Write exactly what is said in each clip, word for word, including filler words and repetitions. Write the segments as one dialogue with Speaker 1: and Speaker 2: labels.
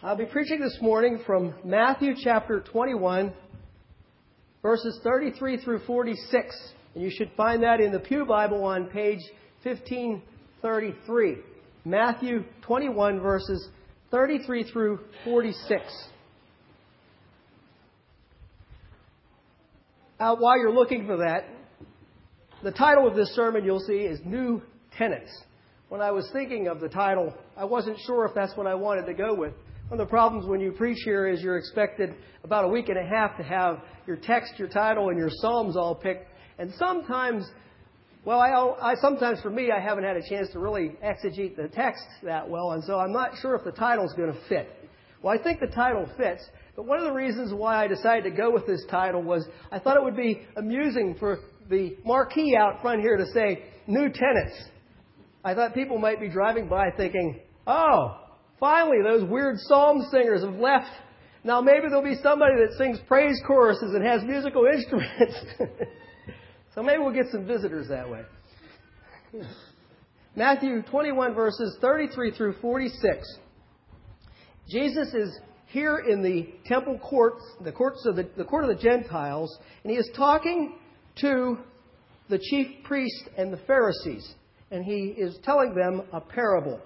Speaker 1: I'll be preaching this morning from Matthew chapter twenty-one, verses thirty-three through forty-six. And you should find that in the Pew Bible on page fifteen thirty-three. Matthew twenty-one, verses thirty-three through forty-six. Uh, while you're looking for that, the title of this sermon, you'll see, is New Tenets. When I was thinking of the title, I wasn't sure if that's what I wanted to go with. One of the problems when you preach here is you're expected about a week and a half to have your text, your title, and your psalms all picked. And sometimes, well, I, I sometimes for me, I haven't had a chance to really exegete the text that well, and so I'm not sure if the title's going to fit. Well, I think the title fits, but one of the reasons why I decided to go with this title was I thought it would be amusing for the marquee out front here to say, New Tenets. I thought people might be driving by thinking, oh, finally those weird psalm singers have left. Now maybe there'll be somebody that sings praise choruses and has musical instruments. So maybe we'll get some visitors that way. Matthew twenty-one, verses thirty-three through forty-six. Jesus is here in the temple courts, the courts of the, the court of the Gentiles, and he is talking to the chief priests and the Pharisees. And he is telling them a parable.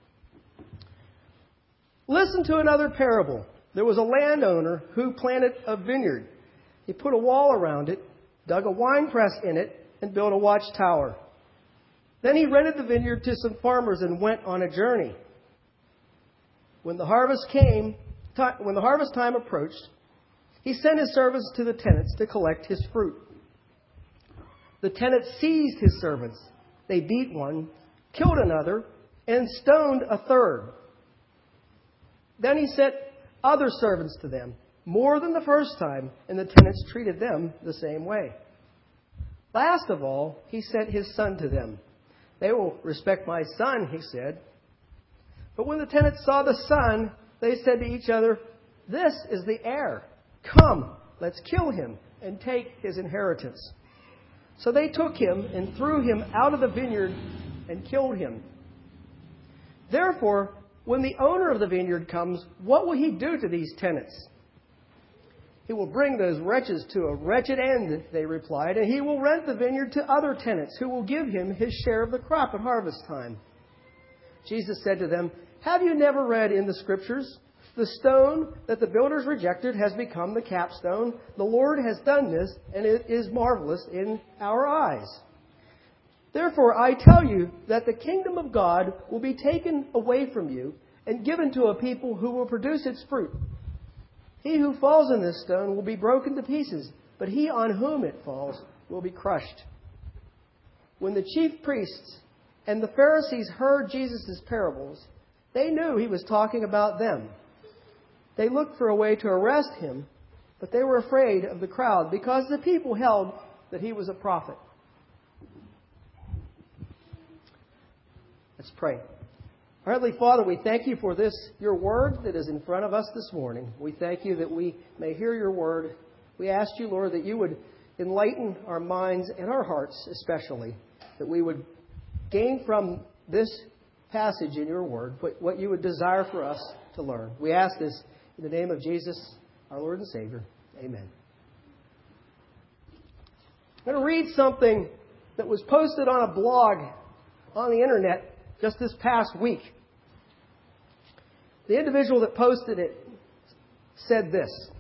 Speaker 1: Listen to another parable. There was a landowner who planted a vineyard. He put a wall around it, dug a winepress in it, and built a watchtower. Then he rented the vineyard to some farmers and went on a journey. When the harvest came, when the harvest time approached, he sent his servants to the tenants to collect his fruit. The tenants seized his servants. They beat one, killed another, and stoned a third. Then he sent other servants to them, more than the first time, and the tenants treated them the same way. Last of all, he sent his son to them. They will respect my son, he said. But when the tenants saw the son, they said to each other, this is the heir. Come, let's kill him and take his inheritance. So they took him and threw him out of the vineyard and killed him. Therefore, when the owner of the vineyard comes, what will he do to these tenants? He will bring those wretches to a wretched end, they replied, and he will rent the vineyard to other tenants who will give him his share of the crop at harvest time. Jesus said to them, have you never read in the Scriptures, the stone that the builders rejected has become the capstone. The Lord has done this, and it is marvelous in our eyes. Therefore, I tell you that the kingdom of God will be taken away from you and given to a people who will produce its fruit. He who falls on this stone will be broken to pieces, but he on whom it falls will be crushed. When the chief priests and the Pharisees heard Jesus' parables, they knew he was talking about them. They looked for a way to arrest him, but they were afraid of the crowd because the people held that he was a prophet. Let's pray. Our Heavenly Father, we thank you for this, your word that is in front of us this morning. We thank you that we may hear your word. We ask you, Lord, that you would enlighten our minds and our hearts especially, that we would gain from this passage in your word what you would desire for us to learn. We ask this in the name of Jesus, our Lord and Savior. Amen. I'm going to read something that was posted on a blog on the internet just this past week. The individual that posted it said this: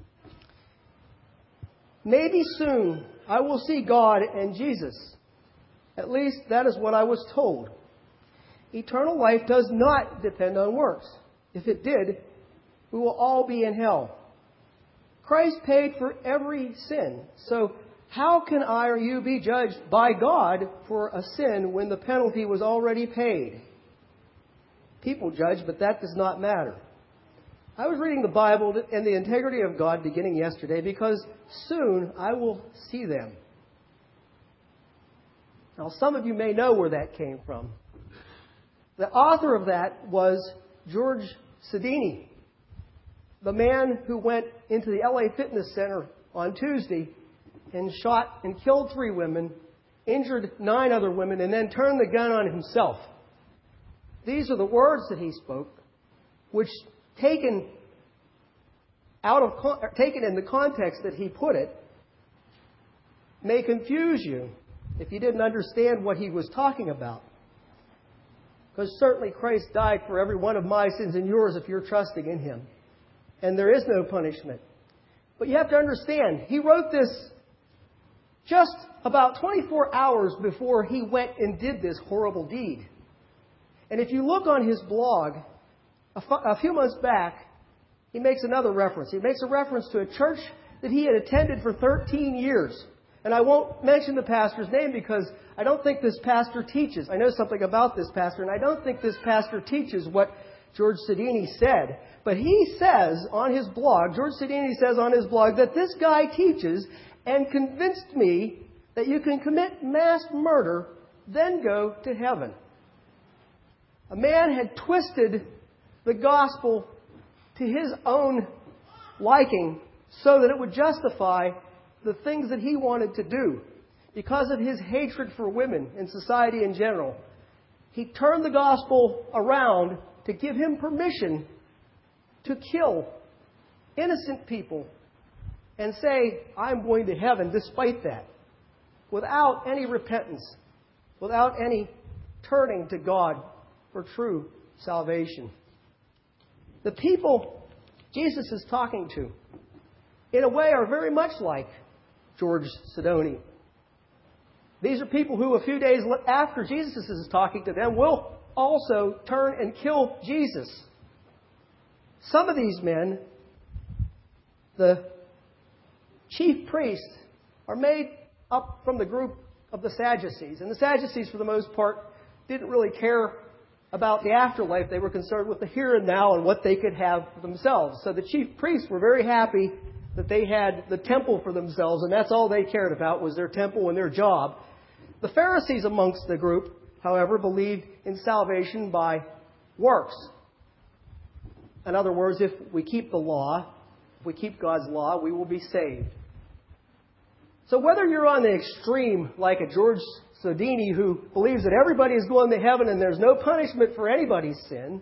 Speaker 1: maybe soon I will see God and Jesus. At least that is what I was told. Eternal life does not depend on works. If it did, we will all be in hell. Christ paid for every sin. So how can I or you be judged by God for a sin when the penalty was already paid? People judge, but that does not matter. I was reading the Bible and the integrity of God beginning yesterday because soon I will see them. Now, some of you may know where that came from. The author of that was George Sidini, the man who went into the L A Fitness Center on Tuesday and shot and killed three women, injured nine other women, and then turned the gun on himself. These are the words that he spoke, which taken out of con- taken in the context that he put it, may confuse you if you didn't understand what he was talking about. Because certainly Christ died for every one of my sins and yours if you're trusting in Him. And there is no punishment. But you have to understand, he wrote this just about twenty-four hours before he went and did this horrible deed. And if you look on his blog, a, f- a few months back, he makes another reference. He makes a reference to a church that he had attended for thirteen years. And I won't mention the pastor's name because I don't think this pastor teaches. I know something about this pastor, and I don't think this pastor teaches what George Sedini said. But he says on his blog, George Sedini says on his blog, that this guy teaches and convinced me that you can commit mass murder, then go to heaven. A man had twisted the gospel to his own liking so that it would justify the things that he wanted to do. Because of his hatred for women and society in general, he turned the gospel around to give him permission to kill innocent people and say, I'm going to heaven despite that, without any repentance, without any turning to God for true salvation. The people Jesus is talking to, in a way, are very much like George Sidoni. These are people who, a few days after Jesus is talking to them, will also turn and kill Jesus. Some of these men, the chief priests, are made up from the group of the Sadducees. And the Sadducees, for the most part, didn't really care about the afterlife. They were concerned with the here and now and what they could have for themselves. So the chief priests were very happy that they had the temple for themselves, and that's all they cared about was their temple and their job. The Pharisees amongst the group, however, believed in salvation by works. In other words, if we keep the law, if we keep God's law, we will be saved. So whether you're on the extreme, like a George Sedini who believes that everybody is going to heaven and there's no punishment for anybody's sin,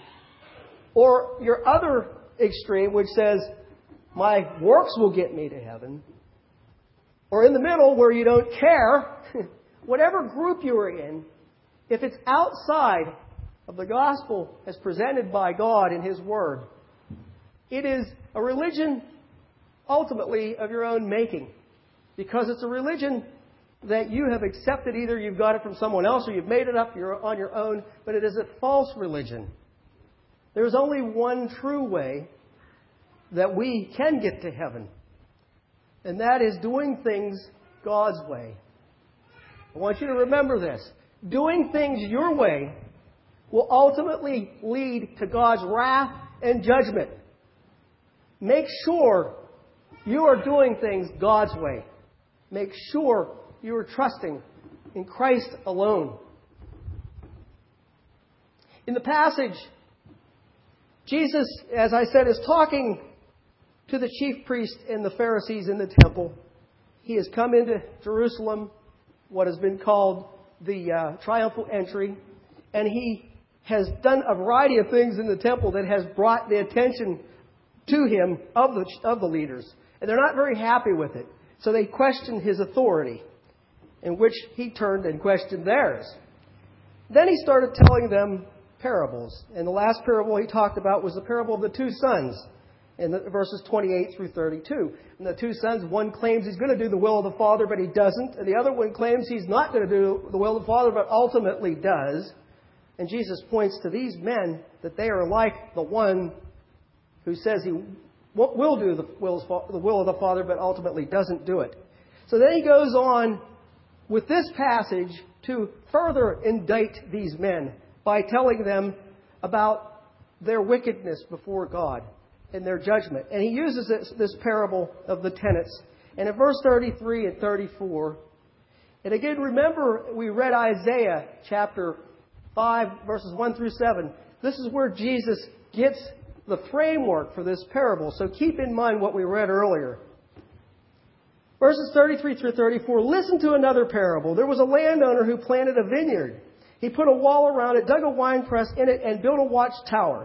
Speaker 1: or your other extreme, which says, my works will get me to heaven, or in the middle where you don't care, whatever group you are in, if it's outside of the gospel as presented by God in His Word, it is a religion ultimately of your own making. Because it's a religion that you have accepted. Either you've got it from someone else or you've made it up on your own, but it is a false religion. There's only one true way that we can get to heaven, and that is doing things God's way. I want you to remember this. Doing things your way will ultimately lead to God's wrath and judgment. Make sure you are doing things God's way. Make sure you are trusting in Christ alone. In the passage, Jesus, as I said, is talking to the chief priests and the Pharisees in the temple. He has come into Jerusalem, what has been called the uh, triumphal entry, and he has done a variety of things in the temple that has brought the attention to him of the, of the leaders. And they're not very happy with it. So they questioned his authority, in which he turned and questioned theirs. Then he started telling them parables. And the last parable he talked about was the parable of the two sons, in the verses twenty-eight through thirty-two. And the two sons, one claims he's going to do the will of the Father, but he doesn't. And the other one claims he's not going to do the will of the Father, but ultimately does. And Jesus points to these men that they are like the one who says he will do the will of the Father, but ultimately doesn't do it. So then he goes on with this passage to further indict these men by telling them about their wickedness before God and their judgment. And he uses this, this parable of the tenants. And in verse thirty-three and thirty-four, and again, remember we read Isaiah chapter five, verses one through seven. This is where Jesus gets the framework for this parable. So keep in mind what we read earlier. Verses thirty-three through thirty-four, listen to another parable. There was a landowner who planted a vineyard. He put a wall around it, dug a winepress in it, and built a watchtower.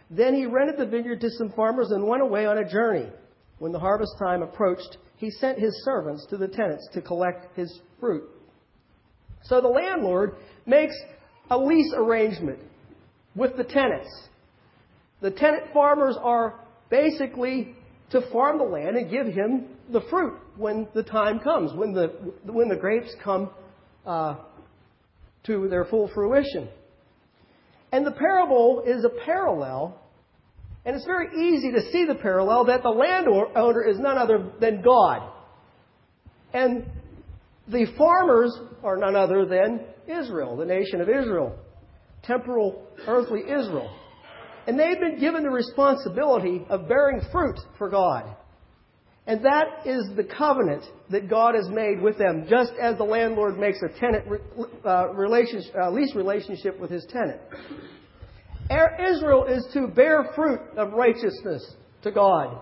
Speaker 1: Then he rented the vineyard to some farmers and went away on a journey. When the harvest time approached, he sent his servants to the tenants to collect his fruit. So the landlord makes a lease arrangement with the tenants. The tenant farmers are basically to farm the land and give him the fruit when the time comes, when the when the grapes come uh, to their full fruition. And the parable is a parallel, and it's very easy to see the parallel that the landowner is none other than God. And the farmers are none other than Israel, the nation of Israel, temporal, earthly Israel. And they've been given the responsibility of bearing fruit for God. And that is the covenant that God has made with them, just as the landlord makes a tenant uh, relationship, uh, lease relationship with his tenant. Israel is to bear fruit of righteousness to God,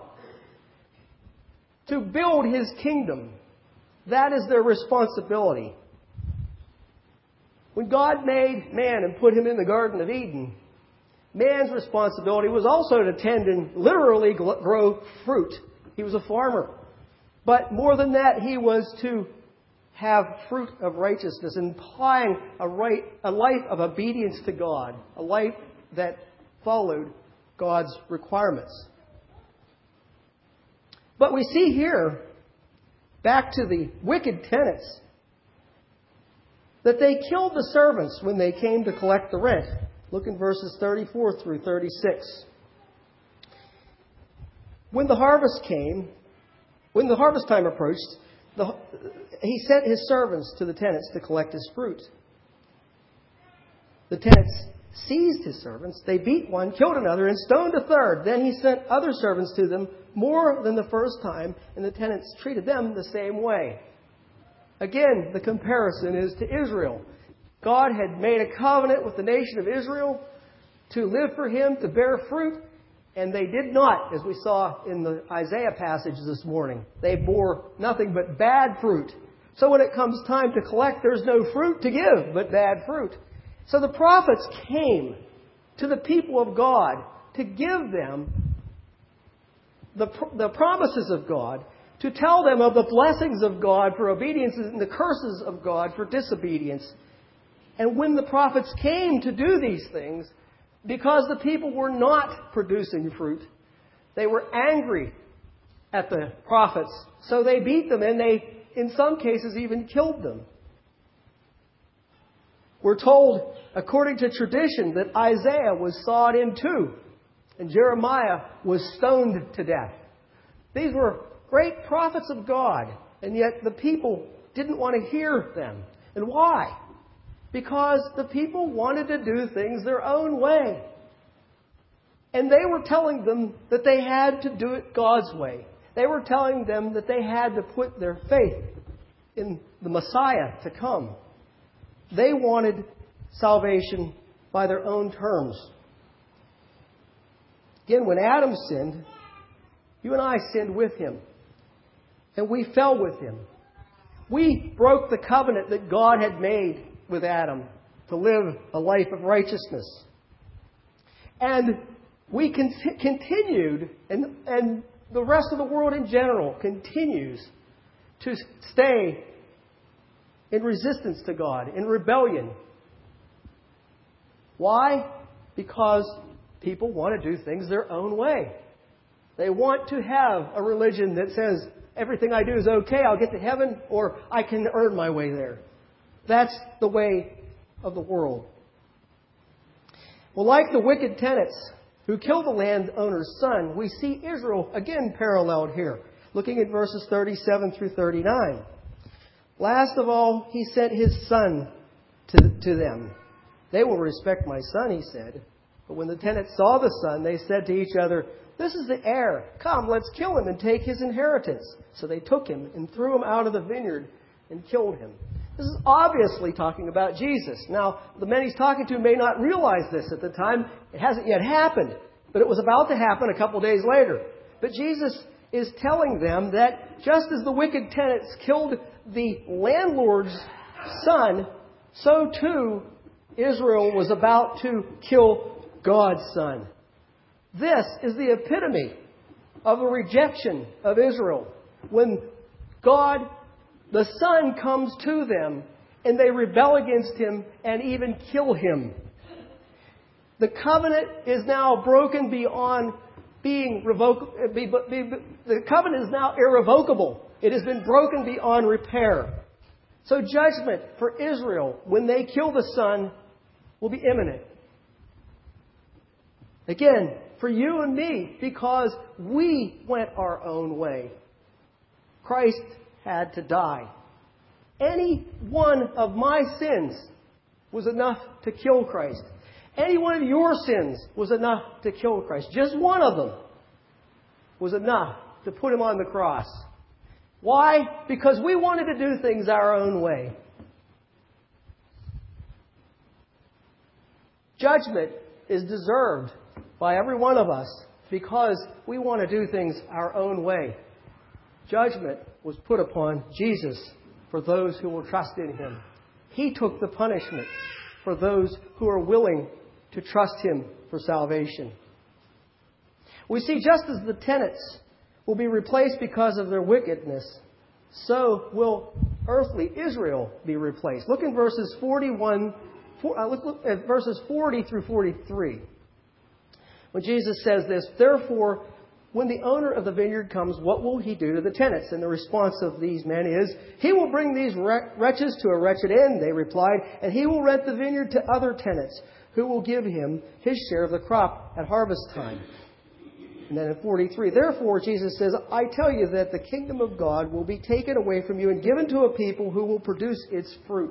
Speaker 1: to build His kingdom. That is their responsibility. When God made man and put him in the Garden of Eden, man's responsibility was also to tend and literally grow fruit. He was a farmer. But more than that, he was to have fruit of righteousness, implying a, right, a life of obedience to God, a life that followed God's requirements. But we see here, back to the wicked tenants, that they killed the servants when they came to collect the rent. Look in verses thirty-four through thirty-six. When the harvest came, when the harvest time approached, the, he sent his servants to the tenants to collect his fruit. The tenants seized his servants. They beat one, killed another, and stoned a third. Then he sent other servants to them, more than the first time, and the tenants treated them the same way. Again, the comparison is to Israel. God had made a covenant with the nation of Israel to live for Him, to bear fruit, and they did not, as we saw in the Isaiah passage this morning. They bore nothing but bad fruit. So when it comes time to collect, there's no fruit to give but bad fruit. So the prophets came to the people of God to give them the, the promises of God, to tell them of the blessings of God for obedience and the curses of God for disobedience. And when the prophets came to do these things, because the people were not producing fruit, they were angry at the prophets. So they beat them, and they, in some cases, even killed them. We're told, according to tradition, that Isaiah was sawed in two, and Jeremiah was stoned to death. These were great prophets of God, and yet the people didn't want to hear them. And why? Because the people wanted to do things their own way. And they were telling them that they had to do it God's way. They were telling them that they had to put their faith in the Messiah to come. They wanted salvation by their own terms. Again, when Adam sinned, you and I sinned with him. And we fell with him. We broke the covenant that God had made with Adam to live a life of righteousness. And we con- continued, and, and the rest of the world in general continues to stay in resistance to God, in rebellion. Why? Because people want to do things their own way. They want to have a religion that says, everything I do is okay, I'll get to heaven, or I can earn my way there. That's the way of the world. Well, like the wicked tenants who killed the landowner's son, we see Israel again paralleled here, looking at verses thirty-seven through thirty-nine. Last of all, he sent his son to, to them. They will respect my son, he said. But when the tenants saw the son, they said to each other, this is the heir. Come, let's kill him and take his inheritance. So they took him and threw him out of the vineyard and killed him. This is obviously talking about Jesus. Now, the men he's talking to may not realize this at the time. It hasn't yet happened. But it was about to happen a couple days later. But Jesus is telling them that just as the wicked tenants killed the landlord's son, so too Israel was about to kill God's son. This is the epitome of a rejection of Israel. When God, the Son, comes to them and they rebel against Him and even kill Him. The covenant is now broken beyond being revocable. The covenant is now irrevocable. It has been broken beyond repair. So judgment for Israel when they kill the Son will be imminent. Again, for you and me, because we went our own way. Christ had to die. Any one of my sins was enough to kill Christ. Any one of your sins was enough to kill Christ. Just one of them was enough to put Him on the cross. Why? Because we wanted to do things our own way. Judgment is deserved by every one of us because we want to do things our own way. Judgment was put upon Jesus for those who will trust in Him. He took the punishment for those who are willing to trust Him for salvation. We see just as the tenants will be replaced because of their wickedness, so will earthly Israel be replaced. Look in verses forty-one, uh, look, look at verses forty through forty-three. When Jesus says this, therefore, when the owner of the vineyard comes, what will he do to the tenants? And the response of these men is, he will bring these wretches to a wretched end, they replied, and he will rent the vineyard to other tenants, who will give him his share of the crop at harvest time. And then in forty-three, therefore, Jesus says, I tell you that the kingdom of God will be taken away from you and given to a people who will produce its fruit.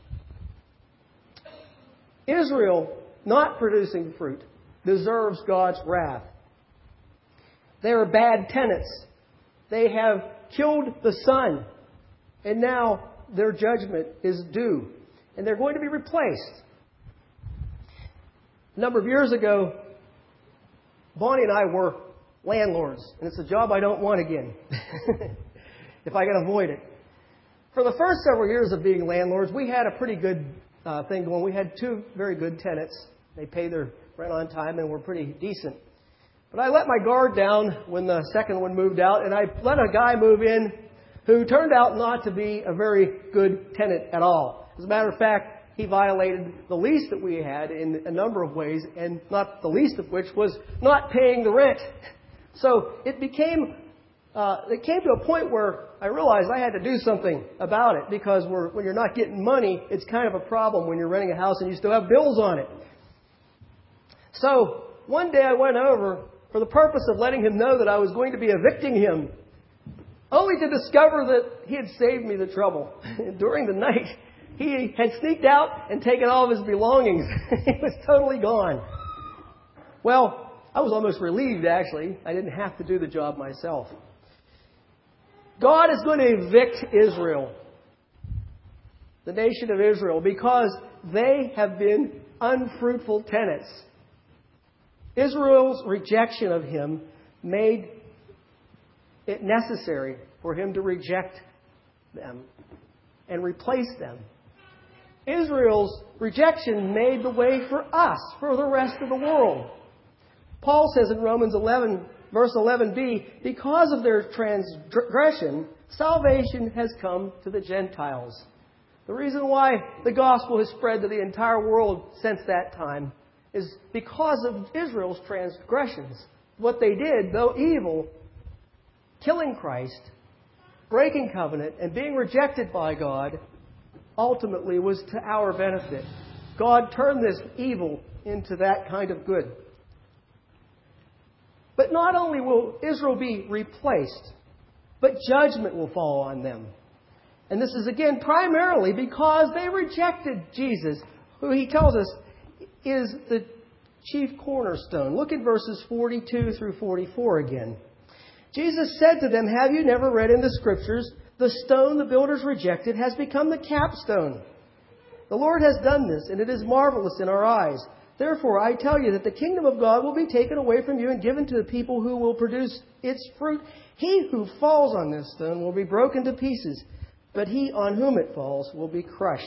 Speaker 1: Israel, not producing fruit, deserves God's wrath. They are bad tenants. They have killed the Son. And now their judgment is due. And they're going to be replaced. A number of years ago, Bonnie and I were landlords. And it's a job I don't want again. If I can avoid it. For the first several years of being landlords, we had a pretty good uh, thing going. We had two very good tenants. They paid their rent on time and were pretty decent. But I let my guard down when the second one moved out, and I let a guy move in who turned out not to be a very good tenant at all. As a matter of fact, he violated the lease that we had in a number of ways, and not the least of which was not paying the rent. So it became, uh, it came to a point where I realized I had to do something about it, because we're, when you're not getting money, it's kind of a problem when you're renting a house and you still have bills on it. So one day I went over for the purpose of letting him know that I was going to be evicting him, only to discover that he had saved me the trouble. During the night, he had sneaked out and taken all of his belongings. He was totally gone. Well, I was almost relieved, actually. I didn't have to do the job myself. God is going to evict Israel, the nation of Israel, because they have been unfruitful tenants. Israel's rejection of Him made it necessary for Him to reject them and replace them. Israel's rejection made the way for us, for the rest of the world. Paul says in Romans eleven, verse eleven b, because of their transgression, salvation has come to the Gentiles. The reason why the gospel has spread to the entire world since that time is because of Israel's transgressions. What they did, though evil, killing Christ, breaking covenant, and being rejected by God, ultimately was to our benefit. God turned this evil into that kind of good. But not only will Israel be replaced, but judgment will fall on them. And this is again primarily because they rejected Jesus, who He tells us is the chief cornerstone. Look at verses forty-two through forty-four again. Jesus said to them, have you never read in the Scriptures, the stone the builders rejected has become the capstone. The Lord has done this, and it is marvelous in our eyes. Therefore, I tell you that the kingdom of God will be taken away from you and given to the people who will produce its fruit. He who falls on this stone will be broken to pieces, but he on whom it falls will be crushed.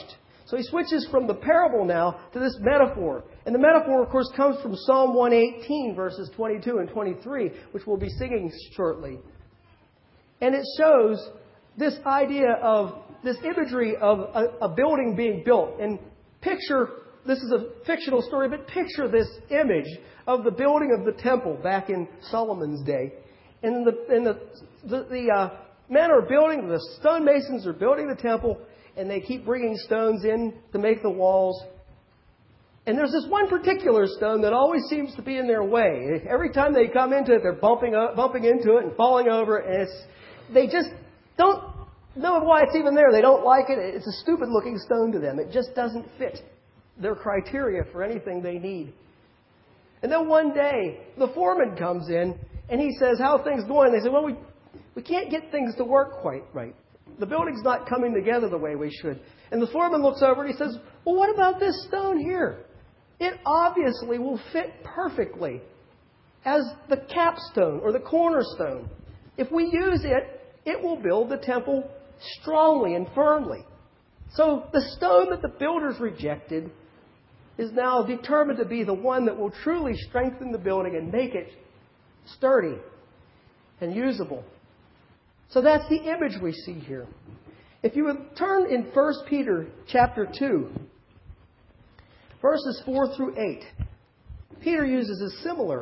Speaker 1: So he switches from the parable now to this metaphor. And the metaphor, of course, comes from Psalm one eighteen, verses twenty-two and twenty-three, which we'll be singing shortly. And it shows this idea of, this imagery of a, a building being built. And picture, this is a fictional story, but picture this image of the building of the temple back in Solomon's day. And the, and the, the, the uh, men are building, the stonemasons are building the temple, and they keep bringing stones in to make the walls. And there's this one particular stone that always seems to be in their way. Every time they come into it, they're bumping up, bumping into it and falling over. And it's, they just don't know why it's even there. They don't like it. It's a stupid looking stone to them. It just doesn't fit their criteria for anything they need. And then one day, the foreman comes in and he says, "How are things going?" They say, "Well, we, we can't get things to work quite right. The building's not coming together the way we should." And the foreman looks over and he says, "Well, what about this stone here? It obviously will fit perfectly as the capstone or the cornerstone. If we use it, it will build the temple strongly and firmly." So the stone that the builders rejected is now determined to be the one that will truly strengthen the building and make it sturdy and usable. So that's the image we see here. If you would turn in First Peter chapter two, verses four through eight, Peter uses a similar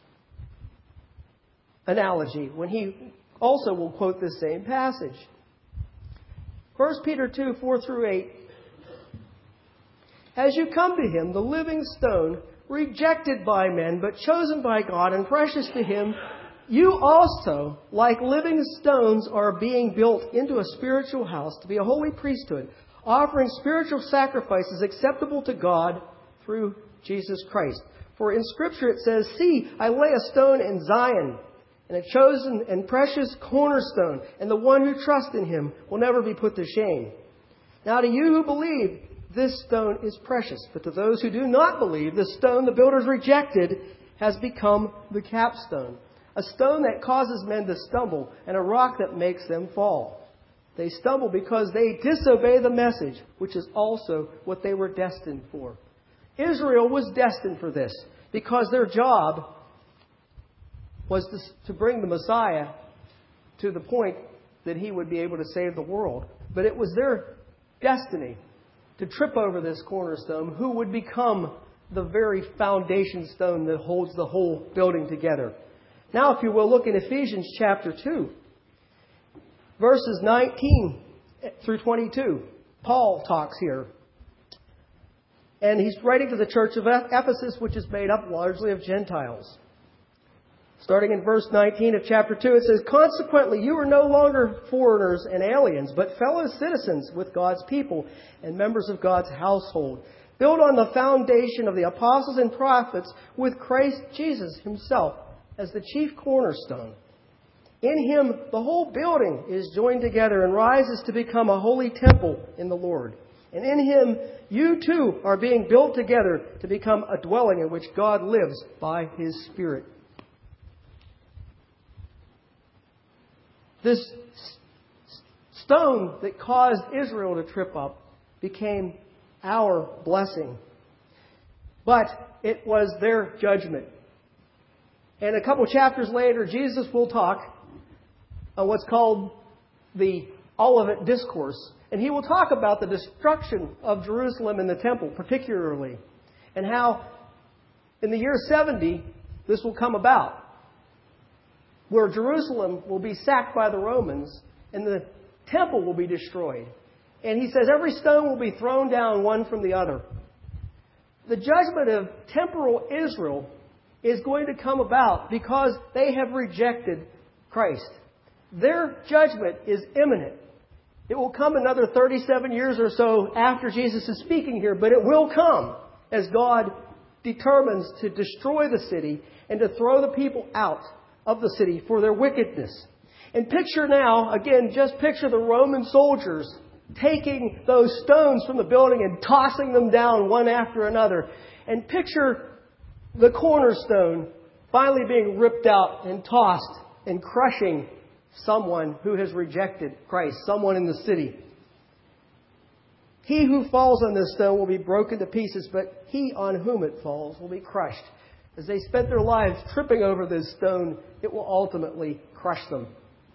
Speaker 1: analogy when he also will quote this same passage. First Peter two, four through eight. "As you come to him, the living stone, rejected by men, but chosen by God and precious to him, you also, like living stones, are being built into a spiritual house to be a holy priesthood, offering spiritual sacrifices acceptable to God through Jesus Christ. For in Scripture it says, 'See, I lay a stone in Zion, and a chosen and precious cornerstone, and the one who trusts in him will never be put to shame.' Now to you who believe, this stone is precious. But to those who do not believe, the stone the builders rejected has become the capstone, a stone that causes men to stumble, and a rock that makes them fall. They stumble because they disobey the message, which is also what they were destined for." Israel was destined for this because their job was to, to bring the Messiah to the point that he would be able to save the world. But it was their destiny to trip over this cornerstone, who would become the very foundation stone that holds the whole building together. Now, if you will, look in Ephesians chapter two, verses nineteen through twenty-two. Paul talks here. And he's writing to the church of Ephesus, which is made up largely of Gentiles. Starting in verse nineteen of chapter two, it says, "Consequently, you are no longer foreigners and aliens, but fellow citizens with God's people and members of God's household, built on the foundation of the apostles and prophets, with Christ Jesus himself as the chief cornerstone. In him, the whole building is joined together and rises to become a holy temple in the Lord. And in him, you too are being built together to become a dwelling in which God lives by his Spirit." This stone that caused Israel to trip up became our blessing. But it was their judgment. And a couple chapters later, Jesus will talk on what's called the Olivet Discourse. And he will talk about the destruction of Jerusalem and the temple, particularly, and how in the year seventy, this will come about, where Jerusalem will be sacked by the Romans and the temple will be destroyed. And he says every stone will be thrown down one from the other. The judgment of temporal Israel is going to come about because they have rejected Christ. Their judgment is imminent. It will come another thirty-seven years or so after Jesus is speaking here, but it will come as God determines to destroy the city and to throw the people out of the city for their wickedness. And picture now, again, just picture the Roman soldiers taking those stones from the building and tossing them down one after another. And picture the cornerstone finally being ripped out and tossed and crushing someone who has rejected Christ, someone in the city. He who falls on this stone will be broken to pieces, but he on whom it falls will be crushed. As they spent their lives tripping over this stone, it will ultimately crush them.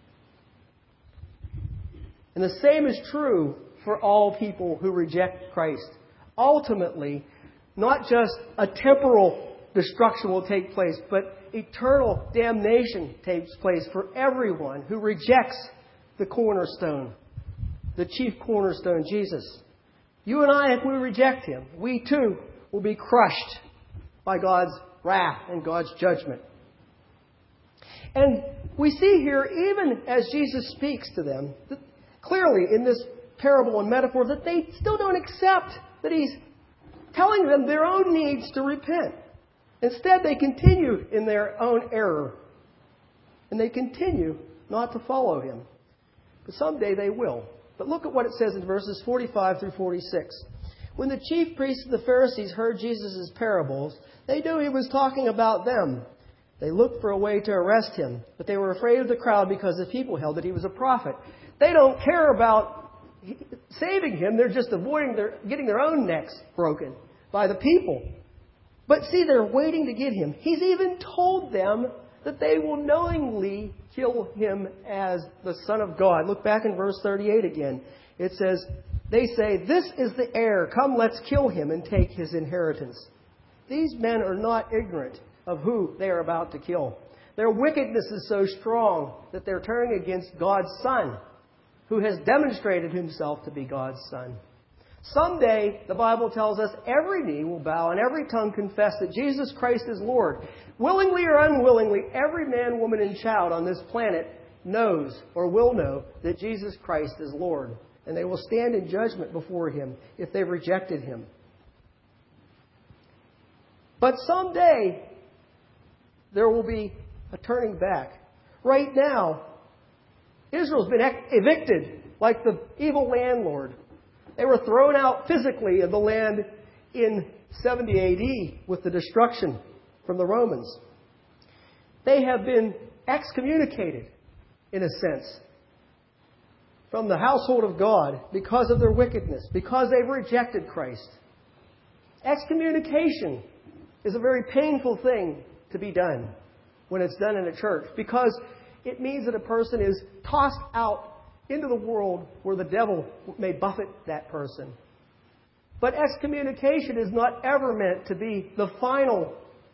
Speaker 1: And the same is true for all people who reject Christ. Ultimately, not just a temporal destruction will take place, but eternal damnation takes place for everyone who rejects the cornerstone, the chief cornerstone, Jesus. You and I, if we reject Him, we too will be crushed by God's wrath and God's judgment. And we see here, even as Jesus speaks to them, that clearly in this parable and metaphor, that they still don't accept that He's telling them their own needs to repent. Instead, they continue in their own error. And they continue not to follow Him. But someday they will. But look at what it says in verses forty-five through forty-six. When the chief priests and the Pharisees heard Jesus' parables, they knew He was talking about them. They looked for a way to arrest Him, but they were afraid of the crowd because the people held that He was a prophet. They don't care about saving Him. They're just avoiding their, getting their own necks broken by the people. But see, they're waiting to get Him. He's even told them that they will knowingly kill Him as the Son of God. Look back in verse thirty-eight again. It says, they say, "This is the heir. Come, let's kill Him and take His inheritance." These men are not ignorant of who they are about to kill. Their wickedness is so strong that they're turning against God's Son, who has demonstrated Himself to be God's Son. Someday, the Bible tells us, every knee will bow and every tongue confess that Jesus Christ is Lord. Willingly or unwillingly, every man, woman, and child on this planet knows or will know that Jesus Christ is Lord. And they will stand in judgment before Him if they've rejected Him. But someday, there will be a turning back. Right now, Israel's been evicted like the evil landlord. They were thrown out physically of the land in seventy A D with the destruction from the Romans. They have been excommunicated, in a sense, from the household of God because of their wickedness, because they've rejected Christ. Excommunication is a very painful thing to be done when it's done in a church, because it means that a person is tossed out into the world where the devil may buffet that person. But excommunication is not ever meant to be the final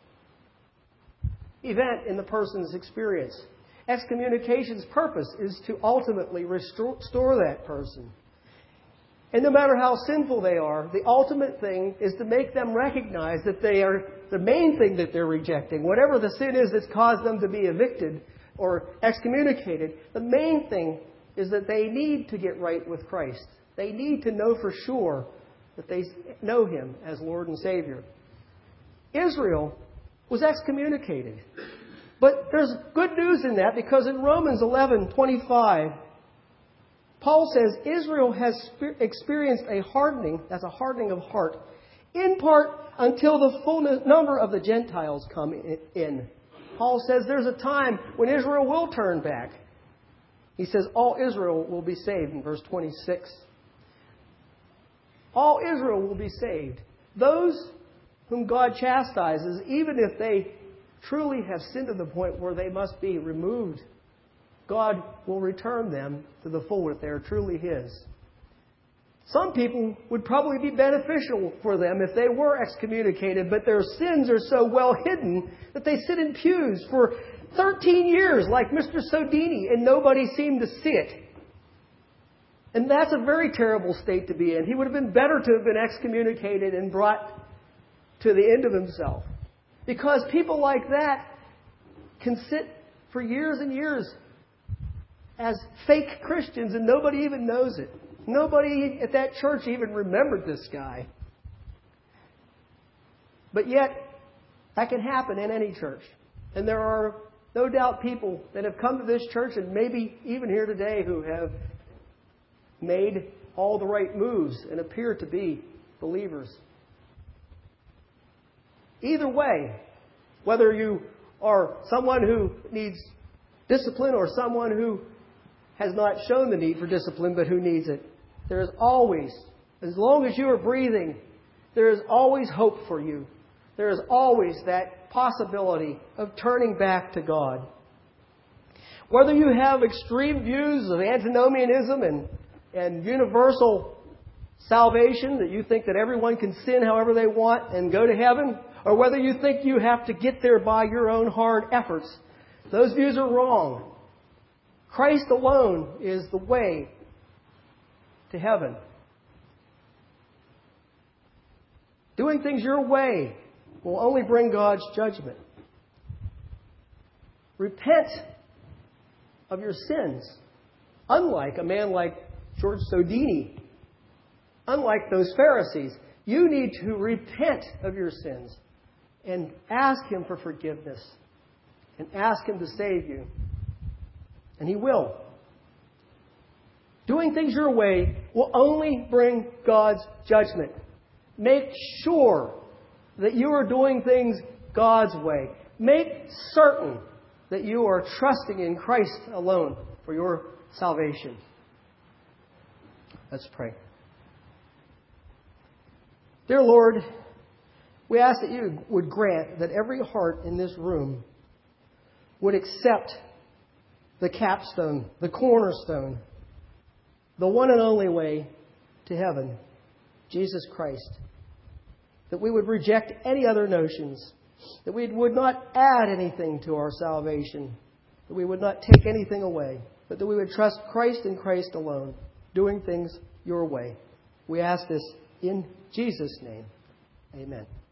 Speaker 1: event in the person's experience. Excommunication's purpose is to ultimately restore that person. And no matter how sinful they are, the ultimate thing is to make them recognize that they are the main thing that they're rejecting. Whatever the sin is that's caused them to be evicted or excommunicated, the main thing is that they need to get right with Christ. They need to know for sure that they know Him as Lord and Savior. Israel was excommunicated. But there's good news in that, because in Romans eleven twenty-five, Paul says Israel has experienced a hardening, that's a hardening of heart, in part until the full number of the Gentiles come in. Paul says there's a time when Israel will turn back. He says all Israel will be saved in verse twenty-six. All Israel will be saved. Those whom God chastises, even if they truly have sinned to the point where they must be removed, God will return them to the full if they are truly His. Some people would probably be beneficial for them if they were excommunicated, but their sins are so well hidden that they sit in pews for thirteen years like Mister Sodini and nobody seemed to see it. And that's a very terrible state to be in. He would have been better to have been excommunicated and brought to the end of himself. Because people like that can sit for years and years as fake Christians and nobody even knows it. Nobody at that church even remembered this guy. But yet, that can happen in any church. And there are no doubt people that have come to this church and maybe even here today who have made all the right moves and appear to be believers. Either way, whether you are someone who needs discipline or someone who has not shown the need for discipline but who needs it, there is always As long as you are breathing, there is always hope for you. There is always that possibility of turning back to God. Whether you have extreme views of antinomianism and, and universal salvation, that you think that everyone can sin however they want and go to heaven, or whether you think you have to get there by your own hard efforts, those views are wrong. Christ alone is the way to heaven. Doing things your way will only bring God's judgment. Repent of your sins. Unlike a man like George Sodini, unlike those Pharisees, you need to repent of your sins and ask Him for forgiveness and ask Him to save you. And He will. Doing things your way will only bring God's judgment. Make sure that you are doing things God's way. Make certain that you are trusting in Christ alone for your salvation. Let's pray. Dear Lord, we ask that you would grant that every heart in this room would accept the capstone, the cornerstone, the one and only way to heaven, Jesus Christ. That we would reject any other notions. That we would not add anything to our salvation. That we would not take anything away. But that we would trust Christ and Christ alone, doing things your way. We ask this in Jesus' name. Amen.